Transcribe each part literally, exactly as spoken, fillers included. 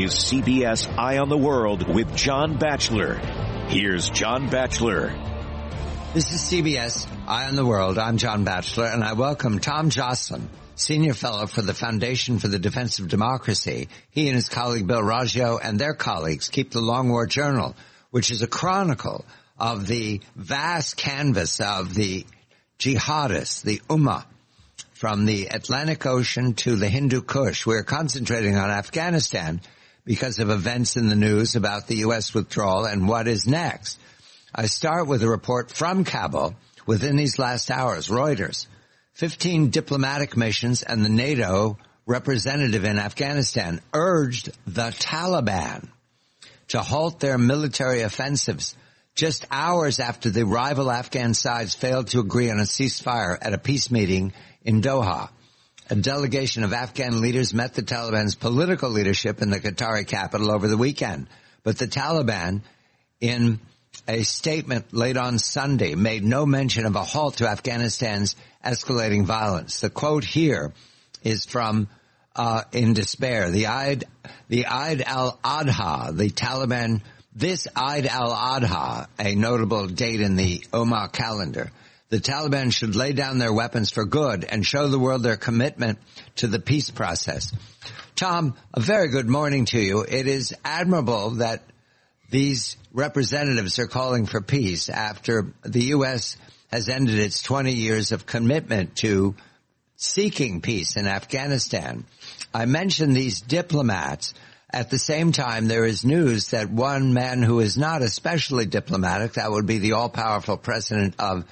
is C B S Eye on the World with John Batchelor. Here's John Batchelor. This is C B S Eye on the World. I'm John Batchelor, and I welcome Tom Joscelyn, Senior Fellow for the Foundation for the Defense of Democracy. He and his colleague Bill Raggio and their colleagues keep the Long War Journal, which is a chronicle of the vast canvas of the jihadists, the Ummah, from the Atlantic Ocean to the Hindu Kush. We're concentrating on Afghanistan because of events in the news about the U S withdrawal and what is next. I start with a report from Kabul within these last hours. Reuters, fifteen diplomatic missions and the NATO representative in Afghanistan urged the Taliban to halt their military offensives just hours after the rival Afghan sides failed to agree on a ceasefire at a peace meeting in Doha. A delegation of Afghan leaders met the Taliban's political leadership in the Qatari capital over the weekend. But the Taliban, in a statement late on Sunday, made no mention of a halt to Afghanistan's escalating violence. The quote here is from uh In Despair. The Eid, the Eid al-Adha, the Taliban, this Eid al-Adha, a notable date in the Ummah calendar, the Taliban should lay down their weapons for good and show the world their commitment to the peace process. Tom, a very good morning to you. It is admirable that these representatives are calling for peace after the U S has ended its twenty years of commitment to seeking peace in Afghanistan. I mentioned these diplomats. At the same time, there is news that one man who is not especially diplomatic, that would be the all-powerful president of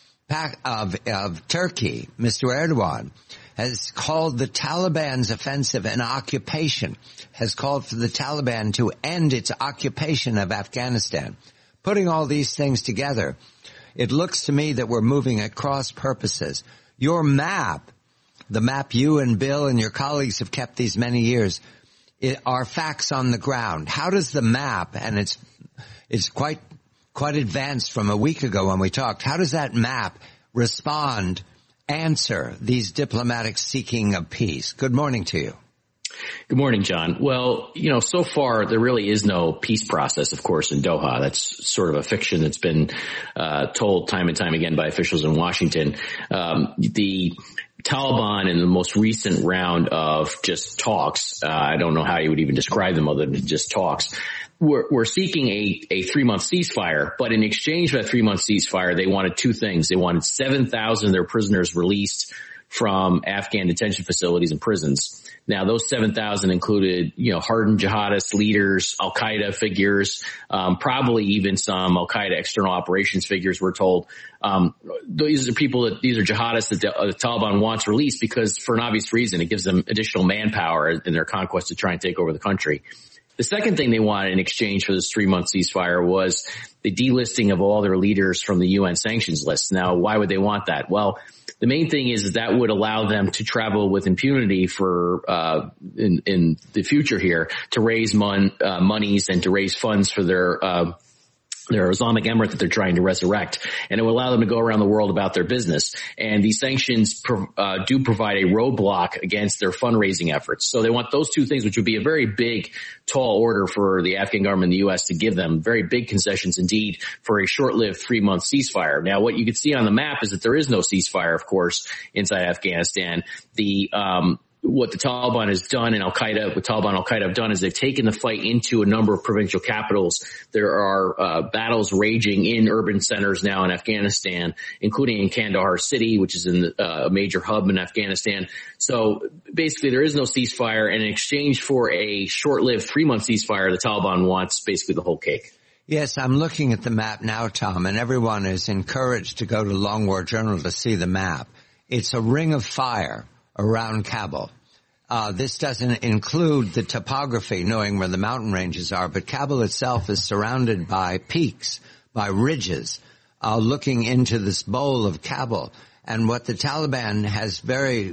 Of, of Turkey, Mister Erdogan, has called the Taliban's offensive an occupation, has called for the Taliban to end its occupation of Afghanistan. Putting all these things together, it looks to me that we're moving at cross purposes. Your map, the map you and Bill and your colleagues have kept these many years, it, are facts on the ground. How does the map, and it's it's quite quite advanced from a week ago when we talked, how does that map respond, answer these diplomatic seeking of peace? Good morning to you. Good morning, John. Well, you know, so far there really is no peace process, of course, in Doha. That's sort of a fiction that's been uh, told time and time again by officials in Washington. Um, the Taliban in the most recent round of just talks, uh, I don't know how you would even describe them other than just talks, We're, we're seeking a, a three-month ceasefire, but in exchange for that three-month ceasefire, they wanted two things. They wanted seven thousand of their prisoners released from Afghan detention facilities and prisons. Now, those seven thousand included, you know, hardened jihadist leaders, Al-Qaeda figures, um, probably even some Al-Qaeda external operations figures, we're told. Um, these are people that, these are jihadists that the, uh, the Taliban wants released because, for an obvious reason, it gives them additional manpower in their conquest to try and take over the country. The second thing they wanted in exchange for this three-month ceasefire was the delisting of all their leaders from the U N sanctions list. Now, why would they want that? Well, the main thing is that that would allow them to travel with impunity for uh in, in the future here to raise mon, uh, monies and to raise funds for their uh their Islamic emirate that they're trying to resurrect, and it will allow them to go around the world about their business. And these sanctions pro, uh, do provide a roadblock against their fundraising efforts. So they want those two things, which would be a very big, tall order for the Afghan government and the U S to give them, very big concessions indeed for a short-lived three-month ceasefire. Now, what you can see on the map is that there is no ceasefire, of course, inside Afghanistan. The um What the Taliban has done and Al-Qaeda, what Taliban and Al-Qaeda have done is they've taken the fight into a number of provincial capitals. There are uh, battles raging in urban centers now in Afghanistan, including in Kandahar City, which is in the, uh, a major hub in Afghanistan. So basically there is no ceasefire, and in exchange for a short-lived three-month ceasefire, the Taliban wants basically the whole cake. Yes, I'm looking at the map now, Tom, and everyone is encouraged to go to Long War Journal to see the map. It's a ring of fire around Kabul. Uh, this doesn't include the topography, knowing where the mountain ranges are, but Kabul itself is surrounded by peaks, by ridges, uh, looking into this bowl of Kabul. And what the Taliban has very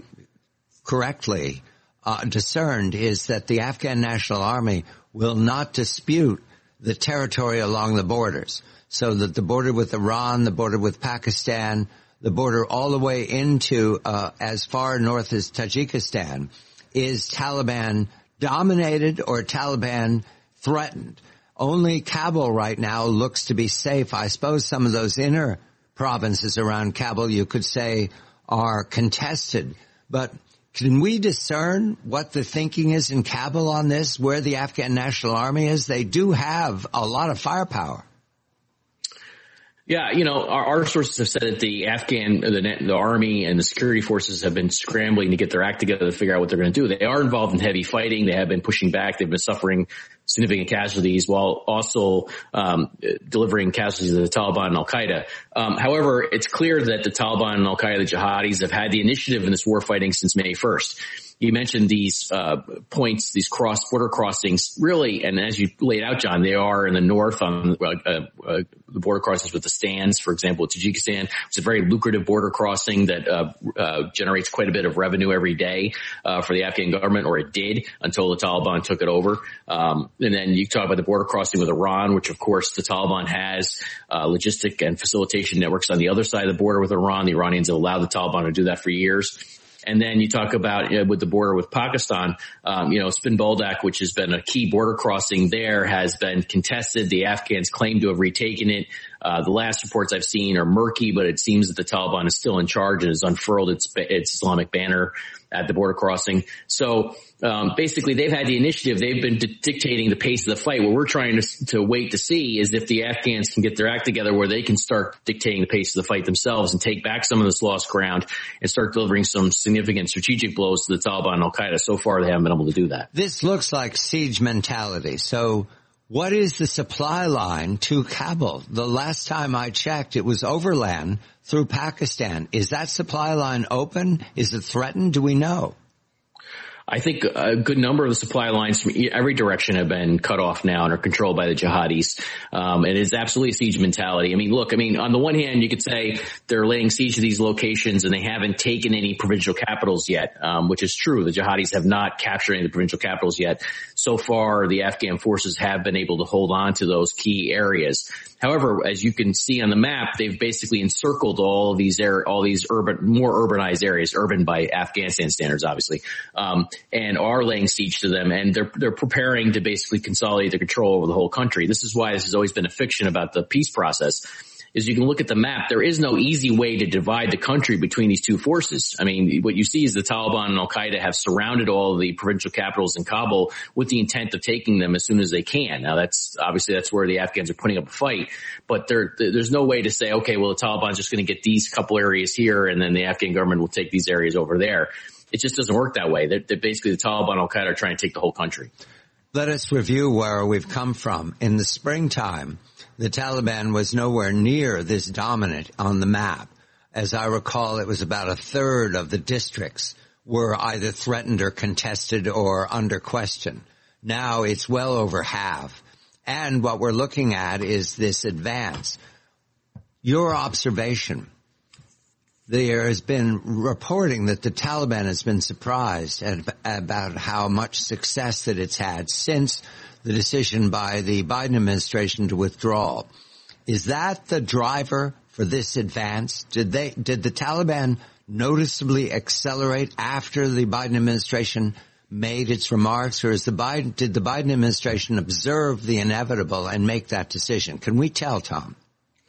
correctly uh, discerned is that the Afghan National Army will not dispute the territory along the borders. So that the border with Iran, the border with Pakistan, the border all the way into uh, as far north as Tajikistan is Taliban dominated or Taliban threatened? Only Kabul right now looks to be safe. I suppose some of those inner provinces around Kabul, you could say, are contested. But can we discern what the thinking is in Kabul on this, where the Afghan National Army is? They do have a lot of firepower. Yeah, you know, our, our sources have said that the Afghan, the, the army and the security forces have been scrambling to get their act together to figure out what they're going to do. They are involved in heavy fighting. They have been pushing back. They've been suffering significant casualties while also um, delivering casualties to the Taliban and Al-Qaeda. Um, however, it's clear that the Taliban and Al-Qaeda, the jihadis, have had the initiative in this war fighting since May first. You mentioned these uh points, these cross-border crossings, really, and as you laid out, John, they are in the north on uh, uh, the border crossings with the stands, for example, with Tajikistan. It's a very lucrative border crossing that uh, uh generates quite a bit of revenue every day uh for the Afghan government, or it did until the Taliban took it over. Um And then you talk about the border crossing with Iran, which, of course, the Taliban has uh logistic and facilitation networks on the other side of the border with Iran. The Iranians have allowed the Taliban to do that for years. And then you talk about you know, with the border with Pakistan, um, you know, Spin Boldak, which has been a key border crossing there, has been contested. The Afghans claim to have retaken it. Uh, the last reports I've seen are murky, but it seems that the Taliban is still in charge and has unfurled its, its Islamic banner at the border crossing. So um, basically, they've had the initiative. They've been di- dictating the pace of the fight. What we're trying to, to wait to see is if the Afghans can get their act together where they can start dictating the pace of the fight themselves and take back some of this lost ground and start delivering some significant strategic blows to the Taliban and Al-Qaeda. So far, they haven't been able to do that. This looks like siege mentality. So what is the supply line to Kabul? The last time I checked, it was overland through Pakistan. Is that supply line open? Is it threatened? Do we know? I think a good number of the supply lines from every direction have been cut off now and are controlled by the jihadis. Um, it is absolutely a siege mentality. I mean, look, I mean, on the one hand, you could say they're laying siege to these locations and they haven't taken any provincial capitals yet, um, which is true. The jihadis have not captured any of the provincial capitals yet. So far, the Afghan forces have been able to hold on to those key areas. However, as you can see on the map, they've basically encircled all of these air, all these urban, more urbanized areas, urban by Afghanistan standards, obviously, um, and are laying siege to them. And they're, they're preparing to basically consolidate the control over the whole country. This is why this has always been a fiction about the peace process. Is you can look at the map. There is no easy way to divide the country between these two forces. I mean, what you see is the Taliban and Al-Qaeda have surrounded all of the provincial capitals in Kabul with the intent of taking them as soon as they can. Now, that's obviously that's where the Afghans are putting up a fight. But there, there's no way to say, okay, well, the Taliban's just going to get these couple areas here, and then the Afghan government will take these areas over there. It just doesn't work that way. They're, they're basically the Taliban and Al-Qaeda are trying to take the whole country. Let us review where we've come from. In the springtime, the Taliban was nowhere near this dominant on the map. As I recall, it was about a third of the districts were either threatened or contested or under question. Now it's well over half. And what we're looking at is this advance. Your observation, there has been reporting that the Taliban has been surprised at, about how much success that it's had since the decision by the Biden administration to withdraw. Is that the driver for this advance? Did they, did the Taliban noticeably accelerate after the Biden administration made its remarks, or is the Biden, did the Biden administration observe the inevitable and make that decision? Can we tell, Tom?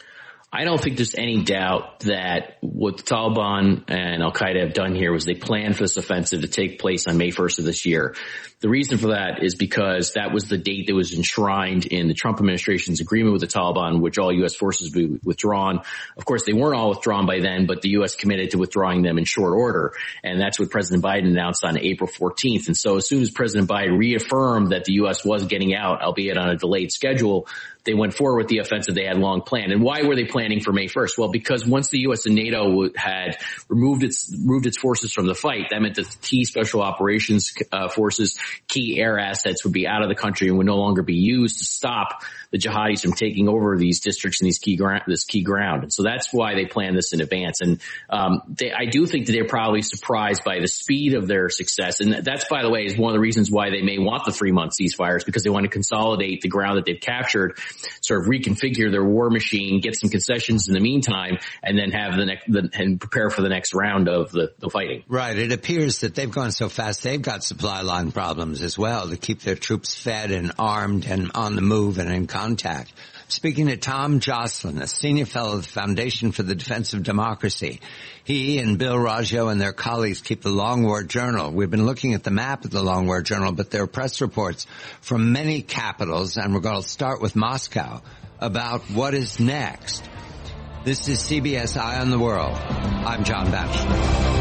I don't think there's any doubt that what the Taliban and Al-Qaeda have done here was they planned for this offensive to take place on May first of this year. The reason for that is because that was the date that was enshrined in the Trump administration's agreement with the Taliban, which all U S forces would be withdrawn. Of course, they weren't all withdrawn by then, but the U S committed to withdrawing them in short order. And that's what President Biden announced on April fourteenth. And so as soon as President Biden reaffirmed that the U S was getting out, albeit on a delayed schedule, they went forward with the offensive they had long planned. And why were they planning for May first? Well, because once the U S and NATO had removed its removed its forces from the fight, that meant that the key special operations uh, forces, key air assets would be out of the country and would no longer be used to stop the jihadis from taking over these districts and these key ground, this key ground. And so that's why they planned this in advance. And um, they, I do think that they're probably surprised by the speed of their success. And that's, by the way, is one of the reasons why they may want the three-month ceasefires, because they want to consolidate the ground that they've captured, sort of reconfigure their war machine, get some concessions in the meantime, and then have the next the, and prepare for the next round of the, the fighting. Right. It appears that they've gone so fast they've got supply line problems as well to keep their troops fed and armed and on the move and in contact. Speaking to Tom Joscelyn, a senior fellow of the Foundation for the Defense of Democracy. He and Bill Raggio and their colleagues keep the Long War Journal. We've been looking at the map of the Long War Journal, but there are press reports from many capitals, and we're going to start with Moscow, about what is next. This is C B S Eye on the World. I'm John Batchelor.